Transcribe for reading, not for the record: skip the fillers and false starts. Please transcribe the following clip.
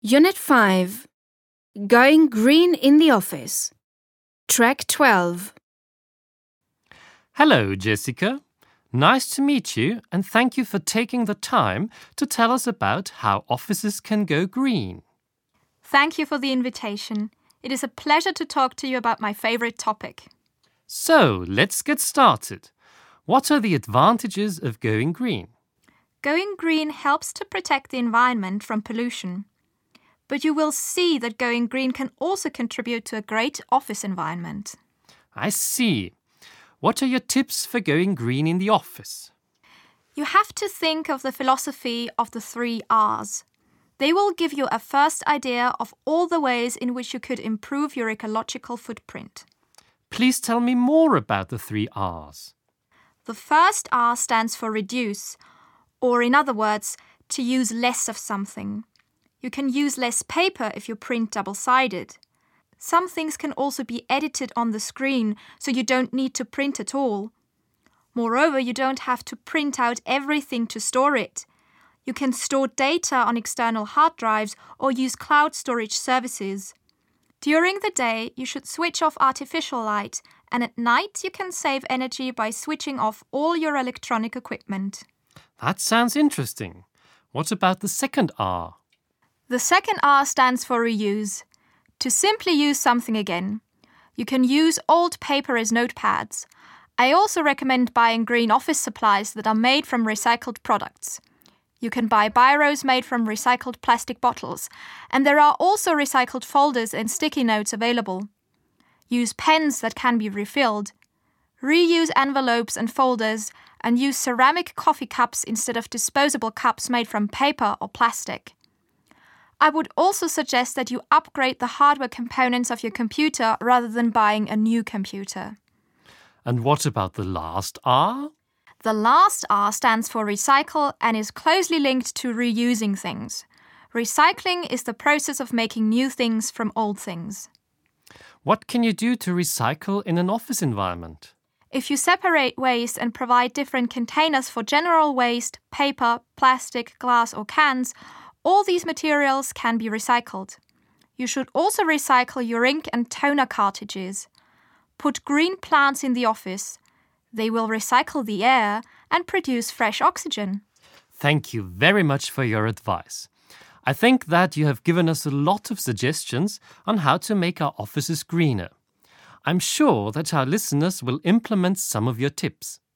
Unit 5. Going green in the office. Track 12. Hello, Jessica. Nice to meet you, and thank you for taking the time to tell us about how offices can go green. Thank you for the invitation. It is a pleasure to talk to you about my favorite topic. So, let's get started. What are the advantages of going green? Going green helps to protect the environment from pollution. But you will see that going green can also contribute to a great office environment. I see. What are your tips for going green in the office? You have to think of the philosophy of the 3 R's. They will give you a first idea of all the ways in which you could improve your ecological footprint. Please tell me more about the 3 R's. The first R stands for reduce, or in other words, to use less of something. You can use less paper if you print double-sided. Some things can also be edited on the screen, so you don't need to print at all. Moreover, you don't have to print out everything to store it. You can store data on external hard drives or use cloud storage services. During the day, you should switch off artificial light, and at night you can save energy by switching off all your electronic equipment. That sounds interesting. What about the second R? The second R stands for reuse. To simply use something again. You can use old paper as notepads. I also recommend buying green office supplies that are made from recycled products. You can buy biros made from recycled plastic bottles, and there are also recycled folders and sticky notes available. Use pens that can be refilled. Reuse envelopes and folders, and use ceramic coffee cups instead of disposable cups made from paper or plastic. I would also suggest that you upgrade the hardware components of your computer rather than buying a new computer. And what about the last R? The last R stands for recycle and is closely linked to reusing things. Recycling is the process of making new things from old things. What can you do to recycle in an office environment? If you separate waste and provide different containers for general waste, paper, plastic, glass or cans, all these materials can be recycled. You should also recycle your ink and toner cartridges. Put green plants in the office. They will recycle the air and produce fresh oxygen. Thank you very much for your advice. I think that you have given us a lot of suggestions on how to make our offices greener. I'm sure that our listeners will implement some of your tips.